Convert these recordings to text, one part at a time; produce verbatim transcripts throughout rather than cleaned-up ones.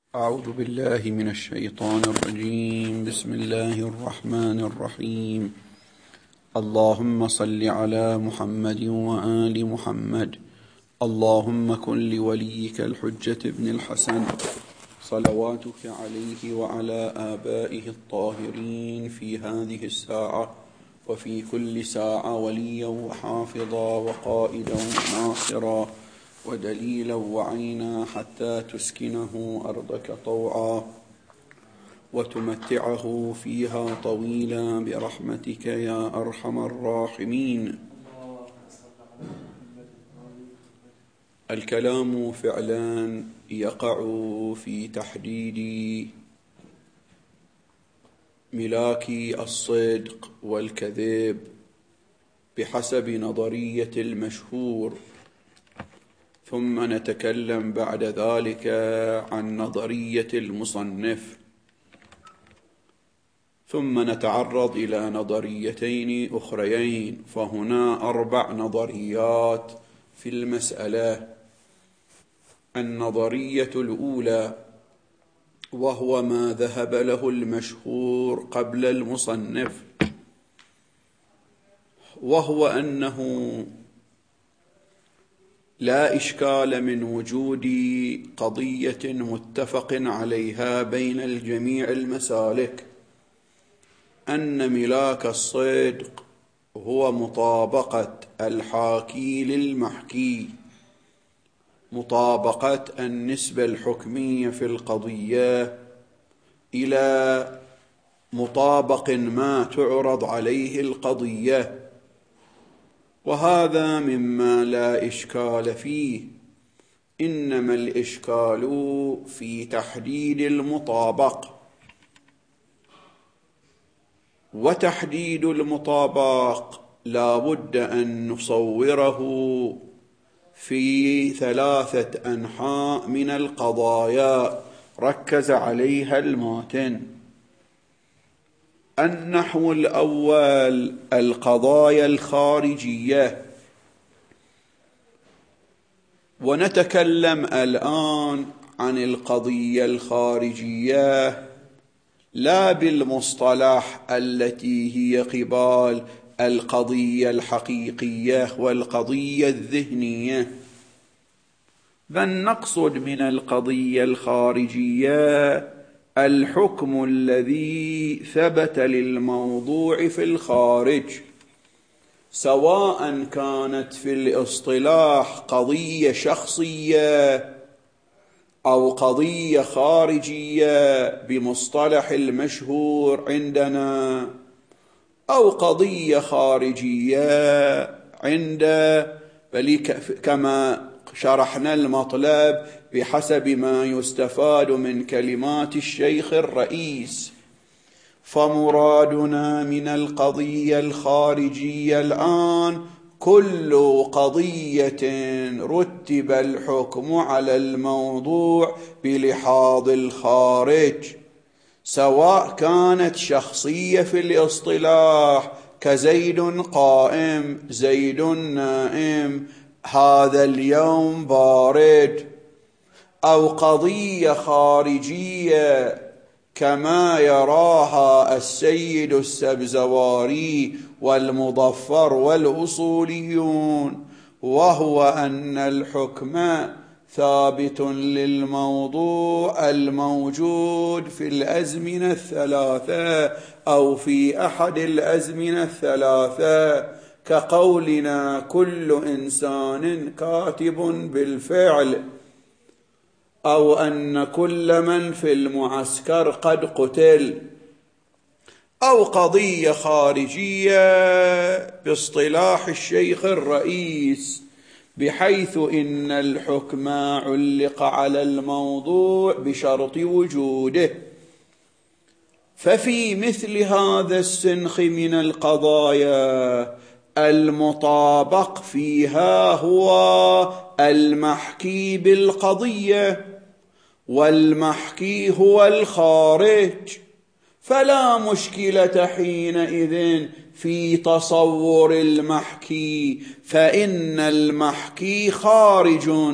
أعوذ بالله من الشيطان الرجيم. بسم الله الرحمن الرحيم. اللهم صل على محمد وآل محمد. اللهم كن لوليك الحجة ابن الحسن صلواتك عليه وعلى آبائه الطاهرين في هذه الساعة وفي كل ساعة وليا وحافظا وقائدا وناصرا ودليلا وعينا حتى تسكنه أرضك طوعا وتمتعه فيها طويلا برحمتك يا أرحم الراحمين. الكلام فعلا يقع في تحديد ملاك الصدق والكذب بحسب نظرية المشهور، ثم نتكلم بعد ذلك عن نظرية المصنف، ثم نتعرض إلى نظريتين أخريين. فهنا أربع نظريات في المسألة. النظرية الأولى وهو ما ذهب له المشهور قبل المصنف، وهو أنه لا إشكال من وجود قضية متفق عليها بين الجميع المسالك، أن ملاك الصدق هو مطابقة الحاكي للمحكي، مطابقة النسبة الحكمية في القضية إلى مطابق ما تعرض عليه القضية، وهذا مما لا إشكال فيه. إنما الإشكال في تحديد المطابق، وتحديد المطابق لا بد أن نصوره في ثلاثة أنحاء من القضايا ركز عليها الماتن. النحو الأول القضايا الخارجية، ونتكلم الآن عن القضية الخارجية لا بالمصطلح التي هي قبال القضية الحقيقية والقضية الذهنية، بل نقصد من القضية الخارجية الحكم الذي ثبت للموضوع في الخارج، سواء كانت في الاصطلاح قضية شخصية أو قضية خارجية بمصطلح المشهور عندنا، أو قضية خارجية عند بل كما شرحنا المطلب بحسب ما يستفاد من كلمات الشيخ الرئيس. فمرادنا من القضية الخارجية الآن كل قضية رتب الحكم على الموضوع بلحاظ الخارج، سواء كانت شخصية في الاصطلاح كزيد قائم، زيد نائم، هذا اليوم بارد، أو قضية خارجية كما يراها السيد السبزواري والمظفر والأصوليون، وهو أن الحكم ثابت للموضوع الموجود في الأزمنة الثلاثة أو في أحد الأزمنة الثلاثة، كقولنا كل إنسان كاتب بالفعل، أو أن كل من في المعسكر قد قتل، أو قضية خارجية باصطلاح الشيخ الرئيس، بحيث إن الحكم علق على الموضوع بشرط وجوده. ففي مثل هذا السنخ من القضايا المطابق فيها هو المحكي بالقضية، والمحكي هو الخارج، فلا مشكلة حينئذ في تصور المحكي، فإن المحكي خارج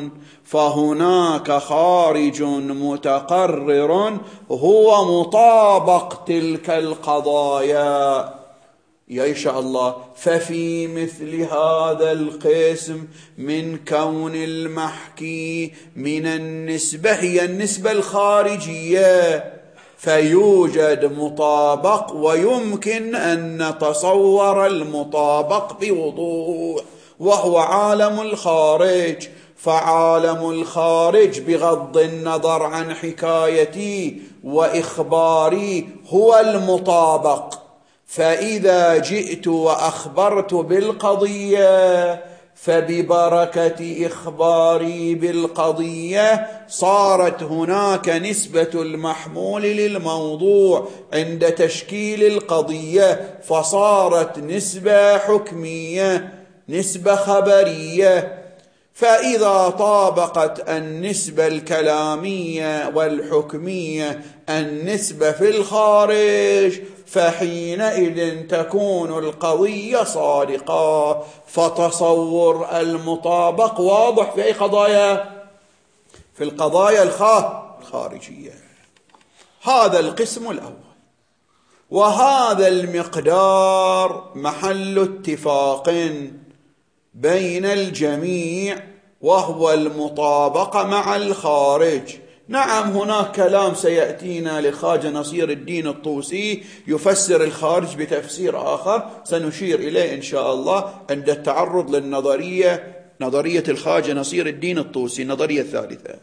فهناك خارج متقرر هو مطابق تلك القضايا. يا إن شاء الله. ففي مثل هذا القسم من كون المحكي من النسبة هي النسبة الخارجية، فيوجد مطابق، ويمكن أن نتصور المطابق بوضوح، وهو عالم الخارج. فعالم الخارج بغض النظر عن حكايتي وإخباري هو المطابق. فإذا جئت وأخبرت بالقضية فببركة إخباري بالقضية صارت هناك نسبة المحمول للموضوع عند تشكيل القضية، فصارت نسبة حكمية، نسبة خبرية. فإذا طابقت النسبة الكلامية والحكمية النسبة في الخارج فحينئذ تكون القضية صادقة. فتصور المطابق واضح في أي قضايا؟ في القضايا الخارجية. هذا القسم الأول. وهذا المقدار محل اتفاق بين الجميع، وهو المطابقة مع الخارج. نعم هناك كلام سيأتينا لخواجة نصير الدين الطوسي يفسر الخارج بتفسير آخر، سنشير إليه إن شاء الله عند التعرض للنظرية، نظرية الخواجة نصير الدين الطوسي، النظرية الثالثة.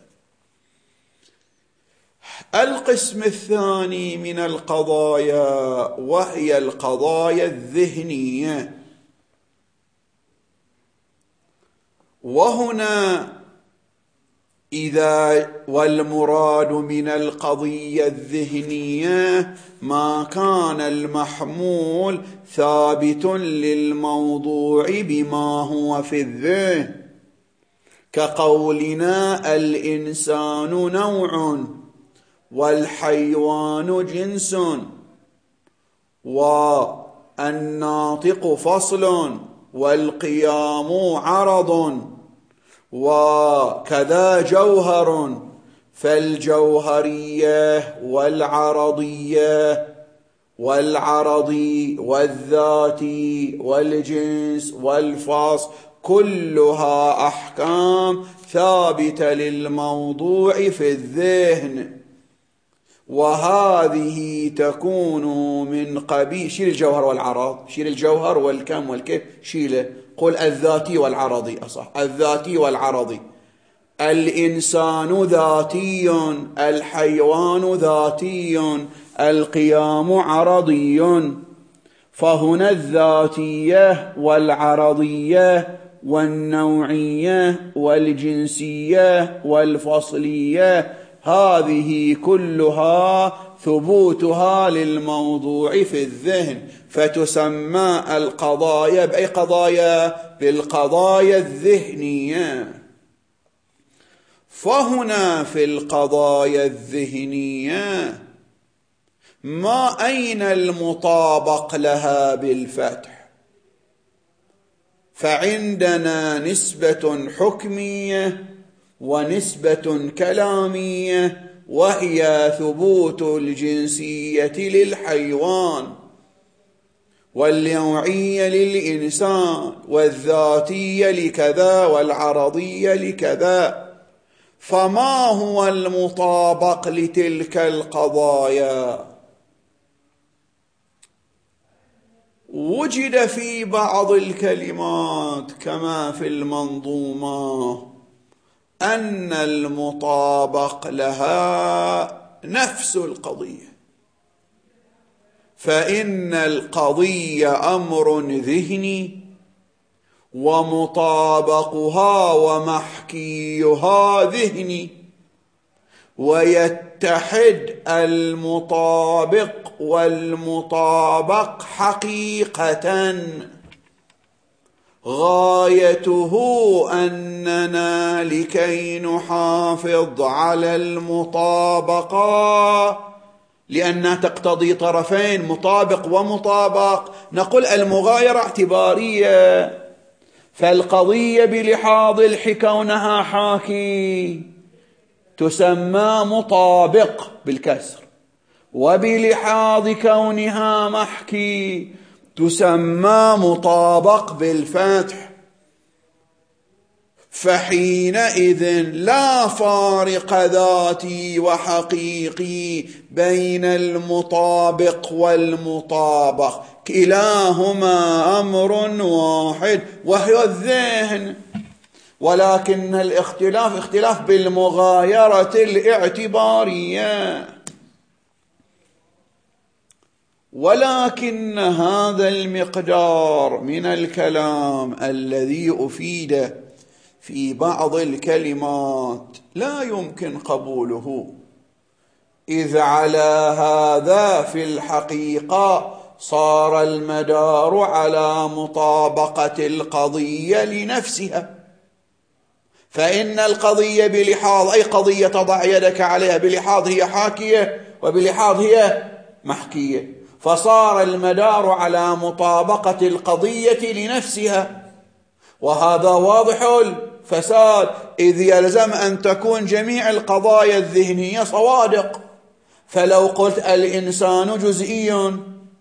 القسم الثاني من القضايا وهي القضايا الذهنية. وهنا إذا والمراد من القضية الذهنية ما كان المحمول ثابت للموضوع بما هو في الذهن، كقولنا الإنسان نوع والحيوان جنس والناطق فصل والقيام عرض وكذا جوهر، فالجوهرية والعرضية والعرضي والذاتي والجنس والفصل كلها أحكام ثابتة للموضوع في الذهن، وهذه تكون من قبيل شيل الجوهر والعرض، شيل الجوهر والكم والكيف شيله، قل الذاتي والعرضي، أصح الذاتي والعرضي. الإنسان ذاتي، الحيوان ذاتي، القيام عرضي. فهنا الذاتية والعرضية والنوعية والجنسية والفصلية هذه كلها ثبوتها للموضوع في الذهن، فتسمى القضايا بأي قضايا؟ بالقضايا الذهنية. فهنا في القضايا الذهنية ما أين المطابق لها بالفتح؟ فعندنا نسبة حكمية ونسبة كلامية، وهي ثبوت الجنسية للحيوان والنوعية للإنسان والذاتية لكذا والعرضية لكذا. فما هو المطابق لتلك القضايا؟ وجد في بعض الكلمات كما في المنظومة أن المطابق لها نفس القضية، فإن القضية أمر ذهني ومطابقها ومحكيها ذهني، ويتحد المطابق والمطابق حقيقة. غايته أننا لكي نحافظ على المطابقة لأنها تقتضي طرفين مطابق ومطابق، نقول المغايرة اعتبارية، فالقضية بلحاظ الكونها حاكي تسمى مطابق بالكسر، وبلحاظ كونها محكي تسمى مطابق بالفتح. فحينئذ لا فارق ذاتي وحقيقي بين المطابق والمطابق، كلاهما أمر واحد وهو الذهن، ولكن الاختلاف اختلاف بالمغايرة الاعتبارية. ولكن هذا المقدار من الكلام الذي أفيد في بعض الكلمات لا يمكن قبوله، إذ على هذا في الحقيقة صار المدار على مطابقة القضية لنفسها. فإن القضية بلحاظ أي قضية تضع يدك عليها بلحاظ هي حاكية وبلحاظ هي محكية، فصار المدار على مطابقة القضية لنفسها، وهذا واضح الفساد، إذ يلزم أن تكون جميع القضايا الذهنية صوادق. فلو قلت الإنسان جزئي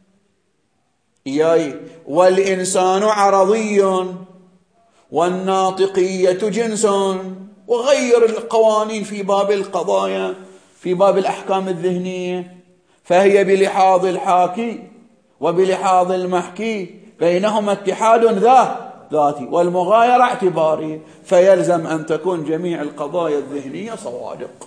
ياي والإنسان عرضي والناطقية جنس وغير القوانين في باب القضايا في باب الأحكام الذهنية، فهي بلحاظ الحاكي وبلحاظ المحكي بينهما اتحاد ذاتي والمغايرة اعتبارية، فيلزم أن تكون جميع القضايا الذهنية صوادق.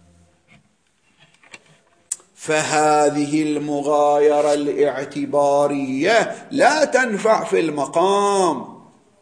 فهذه المغايرة الاعتبارية لا تنفع في المقام،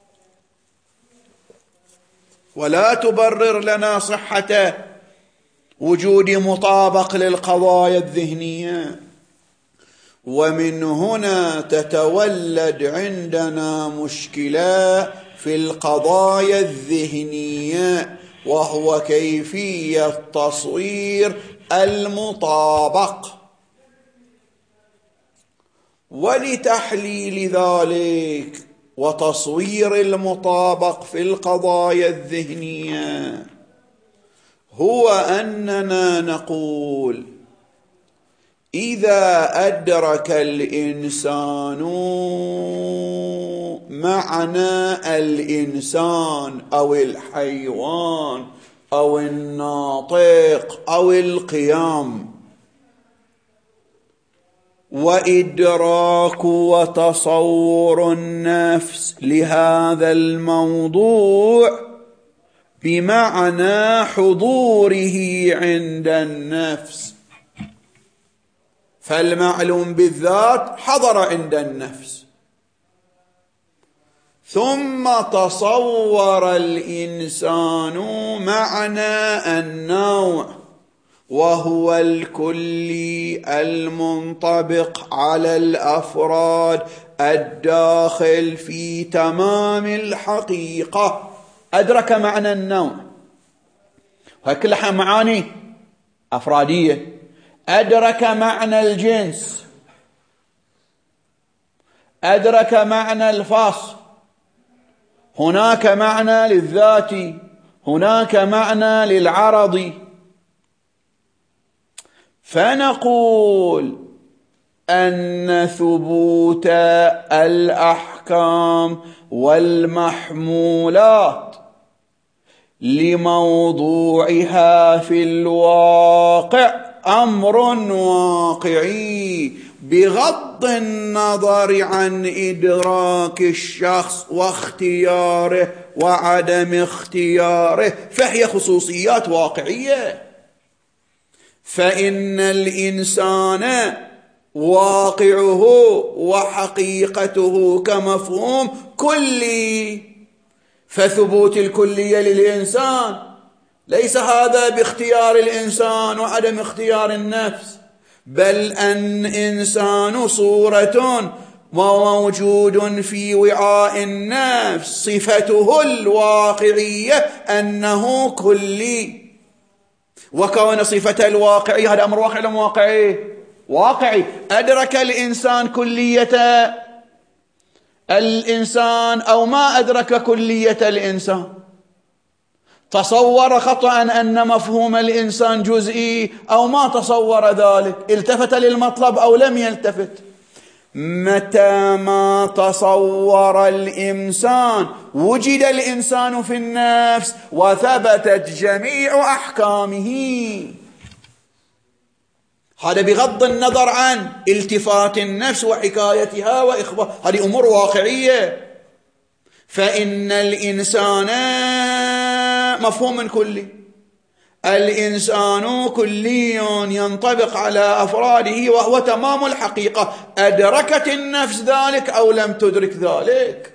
ولا تبرر لنا صحة وجود مطابق للقضايا الذهنية. ومن هنا تتولد عندنا مشكلة في القضايا الذهنية، وهو كيفية تصوير المطابق. ولتحليل ذلك وتصوير المطابق في القضايا الذهنية هو أننا نقول: إذا أدرك الإنسان معنى الإنسان أو الحيوان أو الناطق أو القيام، وإدراك وتصور النفس لهذا الموضوع بمعنى حضوره عند النفس، فالمعلوم بالذات حضر عند النفس، ثم تصور الإنسان معنى النوع وهو الكلي المنطبق على الأفراد الداخل في تمام الحقيقة. أدرك معنى النوع، وهي كلها معاني أفرادية. أدرك معنى الجنس، أدرك معنى الفصل، هناك معنى للذاتي، هناك معنى للعرضي. فنقول أن ثبوت الأحكام والمحمولات لموضوعها في الواقع أمر واقعي بغض النظر عن إدراك الشخص واختياره وعدم اختياره، فهي خصوصيات واقعية. فإن الإنسان واقعه وحقيقته كمفهوم كلي، فثبوت الكلية للإنسان ليس هذا باختيار الإنسان وعدم اختيار النفس، بل أن إنسان صورة موجود في وعاء النفس، صفته الواقعية أنه كلي. وكون صفة الواقعية هذا أمر واقعي ولا واقعي؟ واقعي. أدرك الإنسان كلية الإنسان أو ما أدرك كلية الإنسان، تصور خطأ أن مفهوم الإنسان جزئي أو ما تصور ذلك، التفت للمطلب أو لم يلتفت. متى ما تصور الإنسان وجد الإنسان في النفس وثبتت جميع أحكامه. هذا بغض النظر عن التفات النفس وحكايتها وإخبار، هذه أمور واقعية. فإن الإنسان مفهوم كلي، الإنسان كلي ينطبق على أفراده وهو تمام الحقيقة، أدركت النفس ذلك أو لم تدرك ذلك.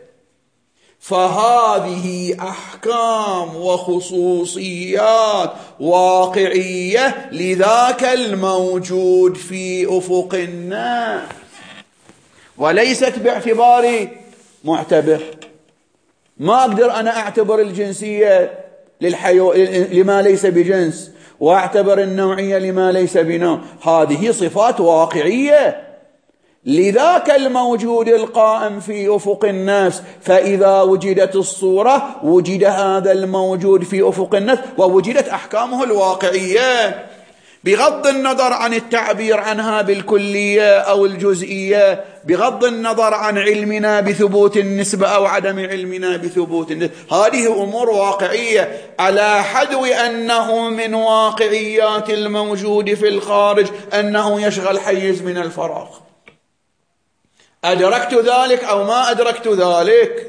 فهذه أحكام وخصوصيات واقعية لذاك الموجود في أفق النفس، وليست باعتبار معتبر. ما أقدر أنا أعتبر الجنسية للحيو... لما ليس بجنس، وأعتبر النوعية لما ليس بنوع. هذه صفات واقعية لذاك الموجود القائم في أفق النفس. فإذا وجدت الصورة وجد هذا الموجود في أفق النفس ووجدت أحكامه الواقعية، بغض النظر عن التعبير عنها بالكلية أو الجزئية، بغض النظر عن علمنا بثبوت النسبة أو عدم علمنا بثبوت النسبة. هذه أمور واقعية، على حدو أنه من واقعيات الموجود في الخارج أنه يشغل حيز من الفراغ. أدركت ذلك أو ما أدركت ذلك.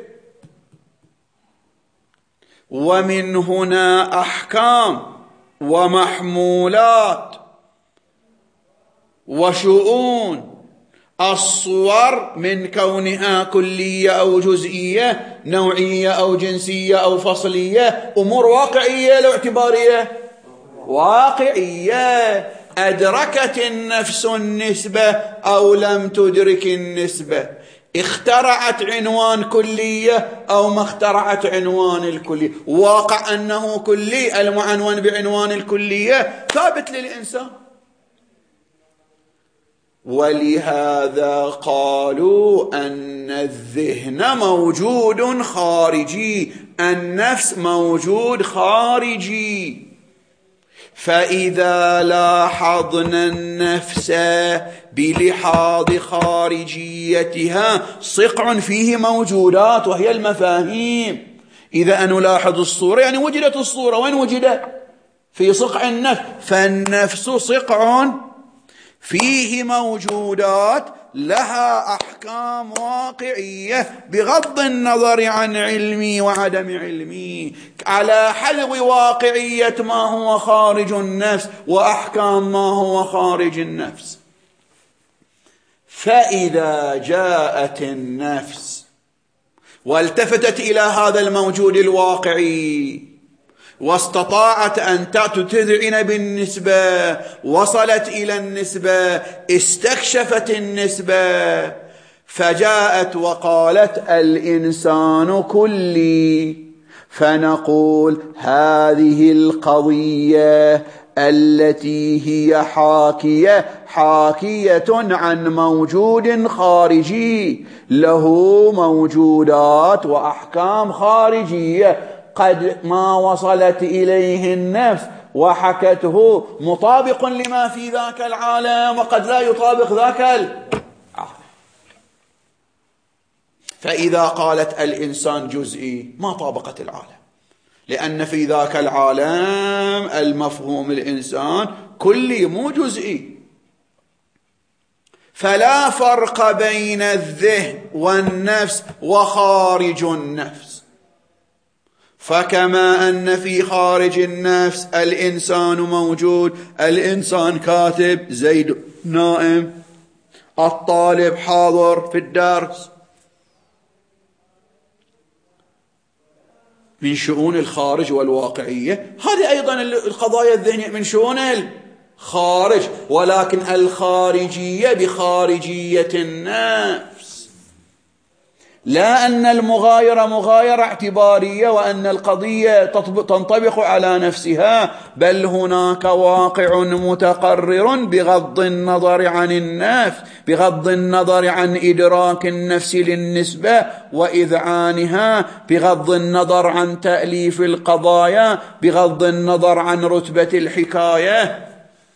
ومن هنا أحكام ومحمولات وشؤون الصور من كونها كلية أو جزئية، نوعية أو جنسية أو فصلية، أمور واقعية لو اعتبارية واقعية. أدركت النفس النسبة أو لم تدرك النسبة، اخترعت عنوان كلية أو ما اخترعت عنوان الكلية، واقع أنه كلي، المعنون بعنوان الكلية ثابت للإنسان. ولهذا قالوا أن الذهن موجود خارجي، النفس موجود خارجي. فإذا لاحظنا النفس بلحاظ خارجيتها صقع فيه موجودات وهي المفاهيم. إذا نلاحظ الصورة يعني وجدت الصورة، وين وجدت؟ في صقع النفس. فالنفس صقع فيه موجودات لها أحكام واقعية بغض النظر عن علمي وعدم علمي، على حلو واقعية ما هو خارج النفس وأحكام ما هو خارج النفس. فإذا جاءت النفس والتفتت إلى هذا الموجود الواقعي واستطاعت أن تذعن بالنسبة، وصلت إلى النسبة، استكشفت النسبة، فجاءت وقالت الإنسان كلي، فنقول هذه القضية التي هي حاكية حاكية عن موجود خارجي له موجودات وأحكام خارجية قد ما وصلت إليه النفس وحكته مطابق لما في ذاك العالم وقد لا يطابق ذاك العالم. فإذا قالت الإنسان جزئي ما طابقت العالم، لأن في ذاك العالم المفهوم الإنسان كلي مو جزئي. فلا فرق بين الذهن والنفس وخارج النفس. فكما أن في خارج النفس الإنسان موجود، الإنسان كاتب، زيد نائم، الطالب حاضر في الدرس، من شؤون الخارج والواقعية. هذه أيضا القضايا الذهنية من شؤون الخارج، ولكن الخارجية بخارجية النفس، لا أن المغايرة مغايرة اعتبارية وأن القضية تنطبق على نفسها، بل هناك واقع متقرر بغض النظر عن النفس، بغض النظر عن إدراك النفس للنسبة وإذعانها، بغض النظر عن تأليف القضايا، بغض النظر عن رتبة الحكاية.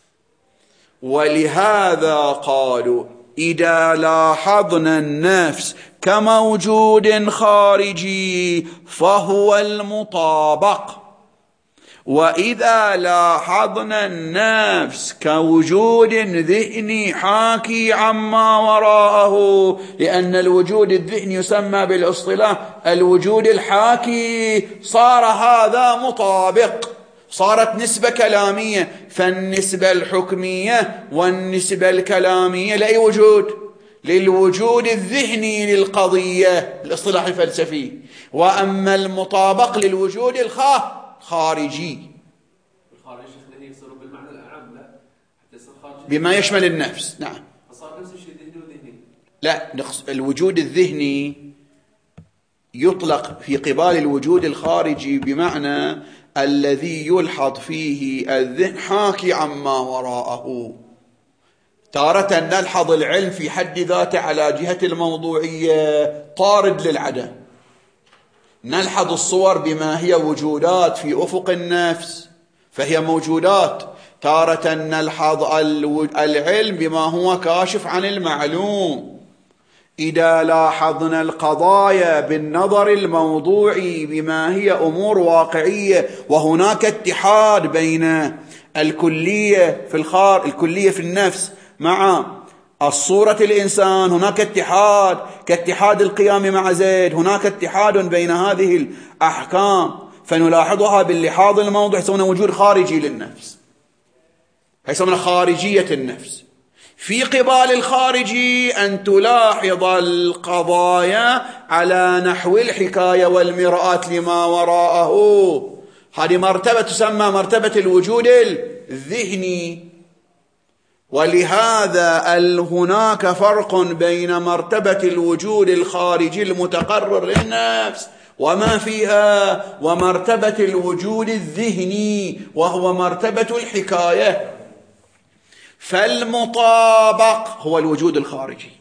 ولهذا قالوا إذا لاحظنا النفس كموجود خارجي فهو المطابق، وإذا لاحظنا النفس كوجود ذهني حاكي عما وراءه، لأن الوجود الذهني يسمى بالاصطلاح الوجود الحاكي، صار هذا مطابق، صارت نسبة كلامية. فالنسبة الحكمية والنسبة الكلامية لأي وجود؟ للوجود الذهني للقضية الاصطلاح الفلسفي، وأما المطابق للوجود الخارجي بما يشمل النفس. نعم، لا، الوجود الذهني يطلق في قبال الوجود الخارجي بمعنى الذي يلحظ فيه الذهن حاكي عما وراءه. تارة نلحظ العلم في حد ذاته على جهة الموضوعية طارد للعدم، نلحظ الصور بما هي وجودات في أفق النفس فهي موجودات. تارة نلحظ العلم بما هو كاشف عن المعلوم. إذا لاحظنا القضايا بالنظر الموضوعي بما هي أمور واقعية، وهناك اتحاد بين الكلية في الخار الكلية في النفس مع الصورة الإنسان، هناك اتحاد كاتحاد القيام مع زيد، هناك اتحاد بين هذه الأحكام، فنلاحظها باللحاظ الموضوعي، يسمونه وجود خارجي للنفس، يسمونه خارجية النفس. في قبال الخارجي أن تلاحظ القضايا على نحو الحكاية والمرآة لما وراءه، هذه مرتبة تسمى مرتبة الوجود الذهني. ولهذا هناك فرق بين مرتبة الوجود الخارجي المتقرر للنفس وما فيها ومرتبة الوجود الذهني وهو مرتبة الحكاية. فالمطابق هو الوجود الخارجي،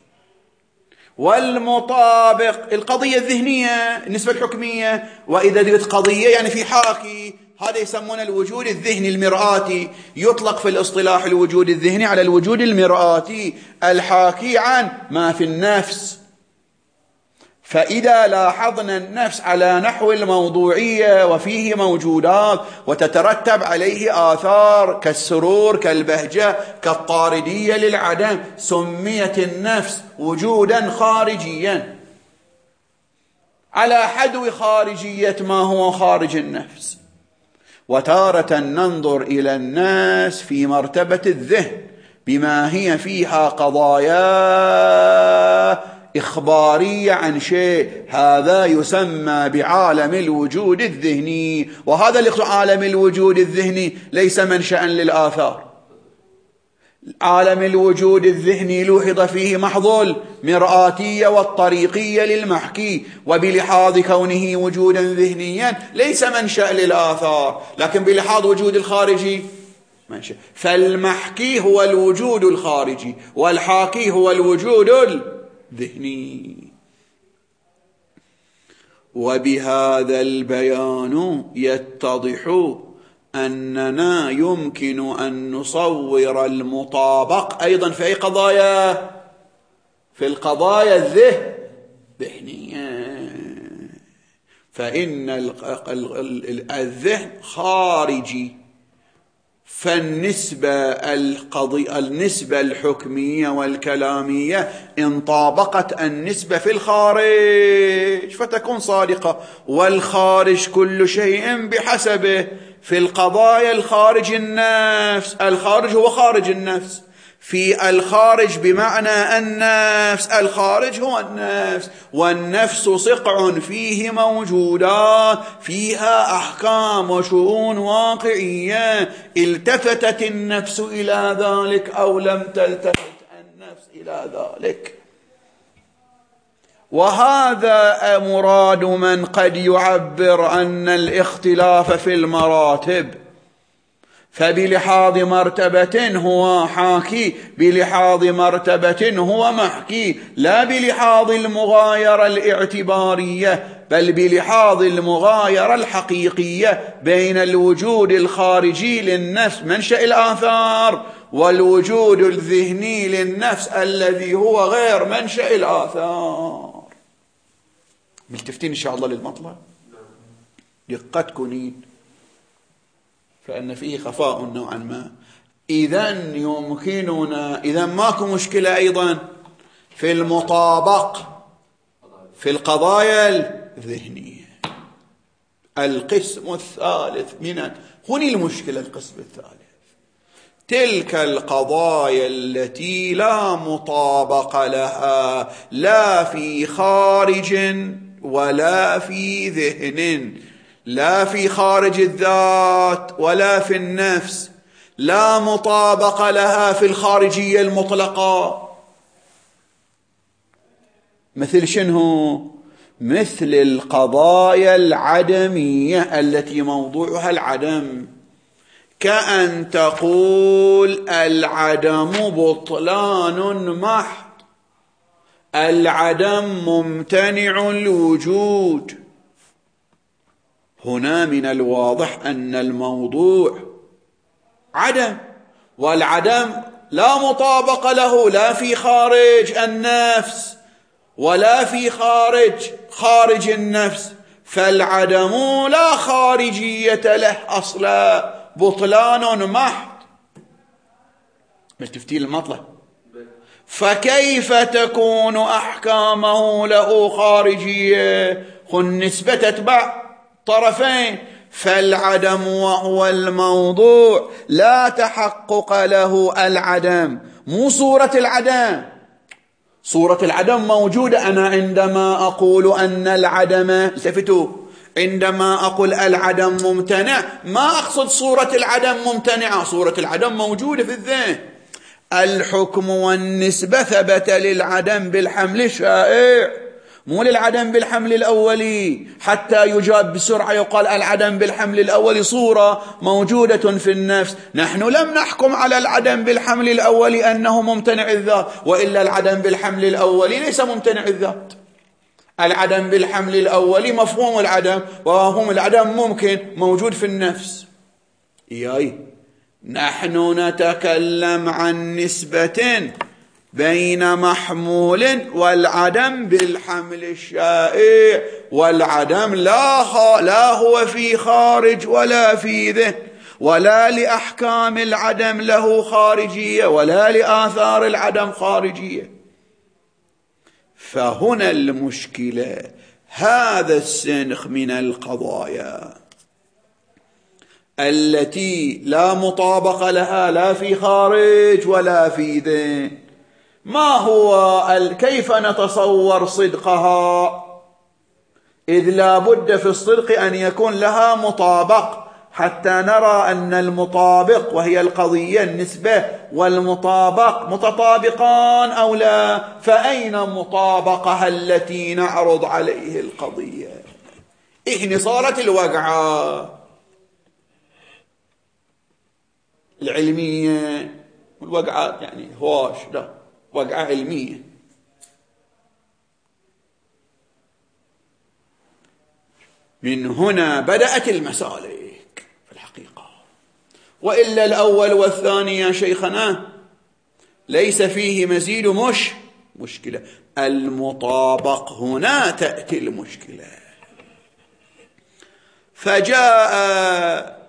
والمطابق القضية الذهنية النسبة الحكمية. وإذا ذكرت قضية يعني في حاكي، هذا يسمونه الوجود الذهني المرآتي. يطلق في الاصطلاح الوجود الذهني على الوجود المرآتي الحاكي عن ما في النفس. فإذا لاحظنا النفس على نحو الموضوعية وفيه موجودات وتترتب عليه آثار كالسرور كالبهجة كالطاردية للعدم، سميت النفس وجودا خارجيا على حدو خارجية ما هو خارج النفس. وتارة ننظر إلى الناس في مرتبة الذهن بما هي فيها قضايا إخبارية عن شيء، هذا يسمى بعالم الوجود الذهني. وهذا عالم الوجود الذهني ليس منشأ للآثار. عالم الوجود الذهني لوحظ فيه محض المرآتية والطريقية للمحكي، وبلحاظ كونه وجودا ذهنيا ليس منشأ للآثار، لكن بلحاظ وجود الخارجي منشأ. فالمحكي هو الوجود الخارجي والحاكي هو الوجود الذهني. وبهذا البيان يتضح أننا يمكن أن نصور المطابق أيضا في أي قضايا؟ في القضايا الذهنية. فإن الذهن خارجي، فالنسبة القضية النسبة الحكمية والكلامية إن طابقت النسبة في الخارج فتكون صادقة، والخارج كل شيء بحسبه. في القضايا الخارج النفس، الخارج هو خارج النفس، في الخارج بمعنى النفس، الخارج هو النفس، والنفس صقع فيه موجودات فيها أحكام وشؤون واقعية، التفتت النفس إلى ذلك أو لم تلتفت النفس إلى ذلك. وهذا مراد من قد يعبر أن الاختلاف في المراتب، فبلحاظ مرتبة هو حاكي، بلحاظ مرتبة هو محكي، لا بلحاظ المغايرة الاعتبارية، بل بلحاظ المغايرة الحقيقية بين الوجود الخارجي للنفس منشأ الآثار والوجود الذهني للنفس الذي هو غير منشأ الآثار. ملتفتين إن شاء الله للمطلب؟ دقتكم فإن فيه خفاء نوعا ما. إذن يمكننا، إذن ماكو مشكلة أيضا في المطابق في القضايا الذهنية. القسم الثالث من هنا المشكلة، القسم الثالث تلك القضايا التي لا مطابق لها لا في خارج ولا في ذهن، لا في خارج الذات ولا في النفس، لا مطابق لها في الخارجية المطلقة. مثل شنو؟ مثل القضايا العدمية التي موضوعها العدم، كأن تقول العدم بطلان محض، العدم ممتنع الوجود. هنا من الواضح أن الموضوع عدم، والعدم لا مطابق له لا في خارج النفس ولا في خارج خارج النفس، فالعدم لا خارجية له أصلا، بطلان محض. بالتفتيل المطلب، فكيف تكون أحكامه له خارجية؟ النسبة تتبع طرفين، فالعدم وهو الموضوع لا تحقق له العدم، مو صورة العدم. صورة العدم موجودة. أنا عندما أقول أن العدم، التفتوا، عندما أقول العدم ممتنع ما أقصد صورة العدم ممتنعة، صورة العدم موجودة في الذهن. الحكم والنسبة ثبت للعدم بالحمل الشائع، مو للعدم بالحمل الأولي، حتى يجاب بسرعة يقال العدم بالحمل الأولي صورة موجودة في النفس. نحن لم نحكم على العدم بالحمل الأولي أنه ممتنع الذات، وإلا العدم بالحمل الأولي ليس ممتنع الذات. العدم بالحمل الأولي مفهوم العدم، ومفهوم العدم ممكن موجود في النفس. إياي نحن نتكلم عن نسبة بين محمول والعدم بالحمل الشائع، والعدم لا, لا هو في خارج ولا في ذهن، ولا لأحكام العدم له خارجية ولا لآثار العدم خارجية. فهنا المشكلة، هذا السنخ من القضايا التي لا مطابق لها لا في خارج ولا في ذهن، ما هو كيف نتصور صدقها؟ إذ لا بد في الصدق أن يكون لها مطابق حتى نرى أن المطابق، وهي القضية النسبة والمطابق، متطابقان أو لا. فأين مطابقها التي نعرض عليه القضية؟ إهن صارت الوقعة العلمية، والوقعة يعني هواش، لا وقعة علمية. من هنا بدأت المسالك في الحقيقة، وإلا الأول والثاني يا شيخنا ليس فيه مزيد مش مشكلة. المطابق هنا تأتي المشكلة. فجاء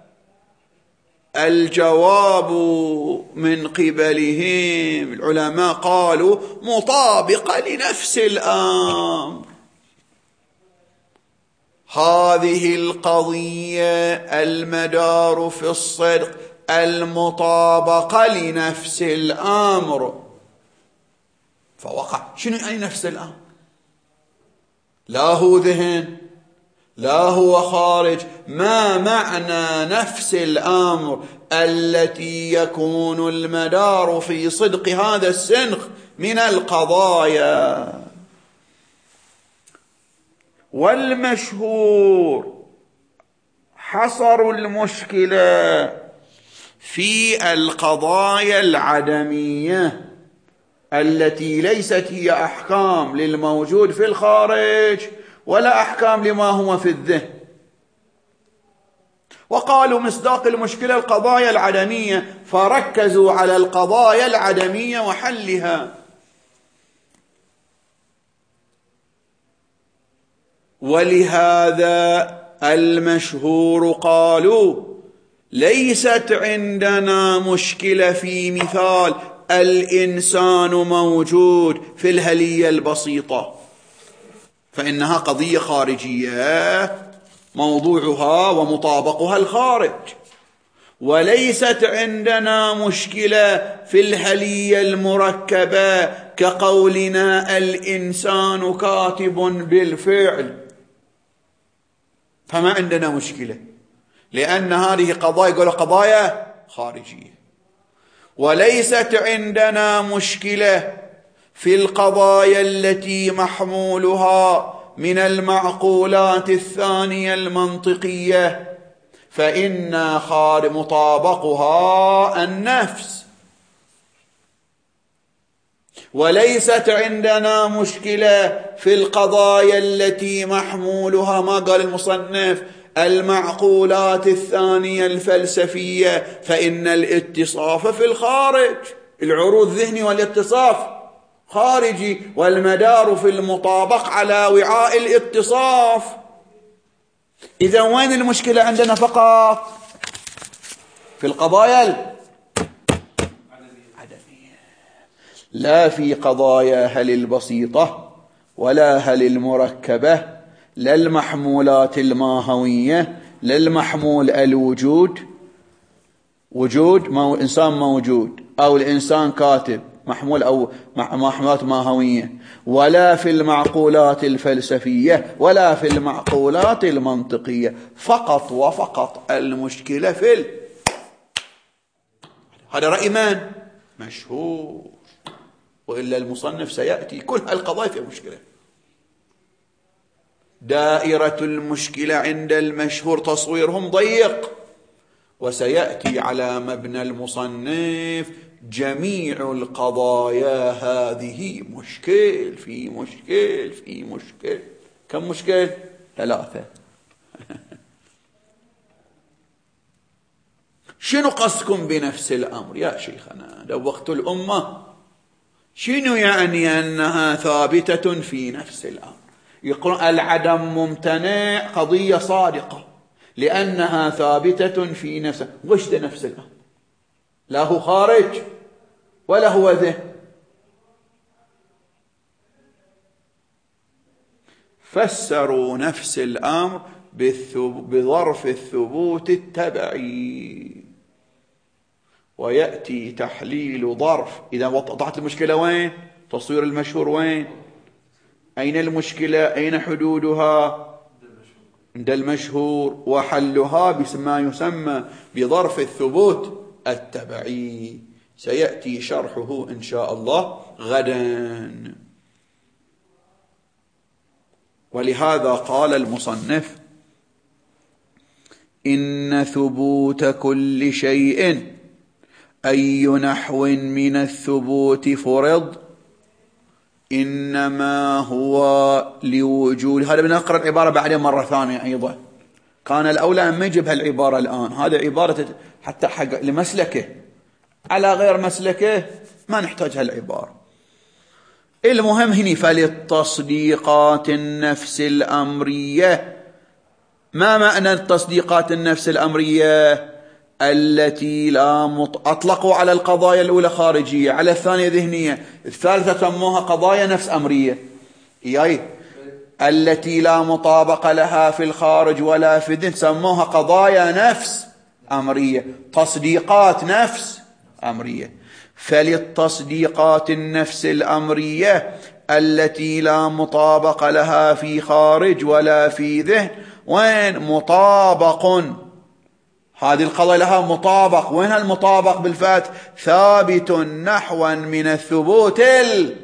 الجواب من قبلهم، العلماء قالوا مطابقة لنفس الأمر. هذه القضية المدار في الصدق المطابقة لنفس الأمر. فوقع شنو يعني نفس الأمر؟ لا هو ذهن لا هو خارج. ما معنى نفس الأمر التي يكون المدار في صدق هذا السنخ من القضايا؟ والمشهور حصر المشكلة في القضايا العدمية التي ليست هي أحكام للموجود في الخارج ولا أحكام لما هو في الذهن، وقالوا مصداق المشكلة القضايا العدمية، فركزوا على القضايا العدمية وحلها. ولهذا المشهور قالوا ليست عندنا مشكلة في مثال الإنسان موجود في الهلية البسيطة، فإنها قضية خارجية موضوعها ومطابقها الخارج، وليست عندنا مشكلة في الهلية المركبة كقولنا الإنسان كاتب بالفعل، فما عندنا مشكلة، لأن هذه قضايا يقولوا قضايا خارجية. وليست عندنا مشكلة في القضايا التي محمولها من المعقولات الثانية المنطقية، فإن خارج مطابقها النفس. وليست عندنا مشكلة في القضايا التي محمولها، ما قال المصنف، المعقولات الثانية الفلسفية، فإن الاتصاف في الخارج، العروض الذهني والاتصاف خارجي، والمدار في المطابق على وعاء الاتصاف. إذا وين المشكلة عندنا؟ فقط في القضايا العدمية، لا في قضايا هل البسيطة ولا هل المركبة، لا المحمولات الماهوية، لا المحمول الوجود، وجود مو إنسان موجود أو الإنسان كاتب محمول أو محمولات ماهوية، ولا في المعقولات الفلسفية ولا في المعقولات المنطقية، فقط وفقط المشكلة في ال... هذا رأي من؟ مشهور، وإلا المصنف سيأتي كل هالقضايا في مشكلة. دائرة المشكلة عند المشهور تصويرهم ضيق، وسيأتي على مبنى المصنف جميع القضايا هذه مشكل في مشكل في مشكل. كم مشكل؟ ثلاثة. شنو قصدكم بنفس الأمر يا شيخنا؟ دوقت الأمة. شنو يعني أنها ثابتة في نفس الأمر؟ يقولون العدم ممتنع قضية صادقة لأنها ثابتة في نفسها. وش ده نفس الأمر؟ لا هو خارج ولا هو ذهن. فسروا نفس الأمر بظرف الثبوت التبعي، ويأتي تحليل ظرف. إذا وضحت المشكلة وين؟ تصوير المشهور وين؟ أين المشكلة؟ أين حدودها؟ عند المشهور، وحلها بما يسمى بظرف الثبوت التبعي، سيأتي شرحه إن شاء الله غدا. ولهذا قال المصنف إن ثبوت كل شيء أي نحو من الثبوت فرض إنما هو لوجود. هذا بنقرأ العبارة بعدين مرة ثانية أيضا، كان الأولى أن ما يجيب هالعبارة الآن، هذا عبارة حتى حق لمسلكه، على غير مسلكه ما نحتاج هالعبارة. المهم هني فللتصديقات النفس الأمرية. ما معنى التصديقات النفس الأمرية؟ التي لا مط... أطلقوا على القضايا الأولى خارجية، على الثانية ذهنية، الثالثة سموها قضايا نفس أمرية، إياي التي لا مطابقة لها في الخارج ولا في الذهن سموها قضايا نفس أمرية، تصديقات نفس أمرية. فللتصديقات النفس الأمرية التي لا مطابقة لها في خارج ولا في ذهن، وين مطابق، هذه القضايا لها مطابق. وين المطابق بالفات؟ ثابت نحوا من الثبوت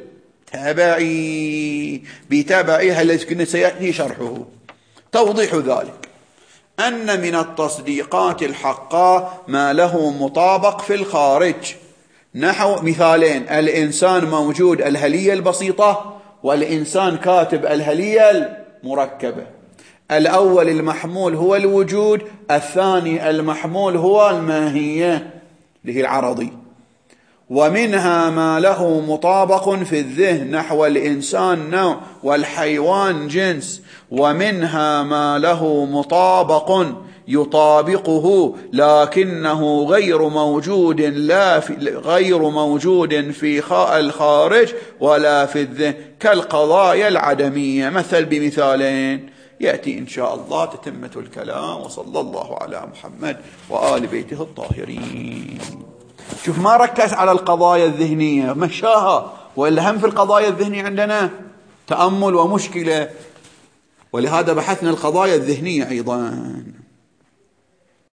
تبعي بتبعها التي سيأتي شرحه توضيح ذلك أن من التصديقات الحقة ما له مطابق في الخارج، نحو مثالين: الإنسان موجود الهلية البسيطة، والإنسان كاتب الهلية المركبة. الأول المحمول هو الوجود، الثاني المحمول هو الماهية اللي هي العرضي. ومنها ما له مطابق في الذهن، نحو الإنسان نوع والحيوان جنس. ومنها ما له مطابق يطابقه لكنه غير موجود لا في غير موجود في الخارج ولا في الذهن، كالقضايا العدمية. مثل بمثالين يأتي إن شاء الله تتمة الكلام. وصلى الله على محمد وآل بيته الطاهرين. شوف ما ركز على القضايا الذهنية، مشاها، وإلا هم في القضايا الذهنية عندنا تأمل ومشكلة، ولهذا بحثنا القضايا الذهنية أيضا.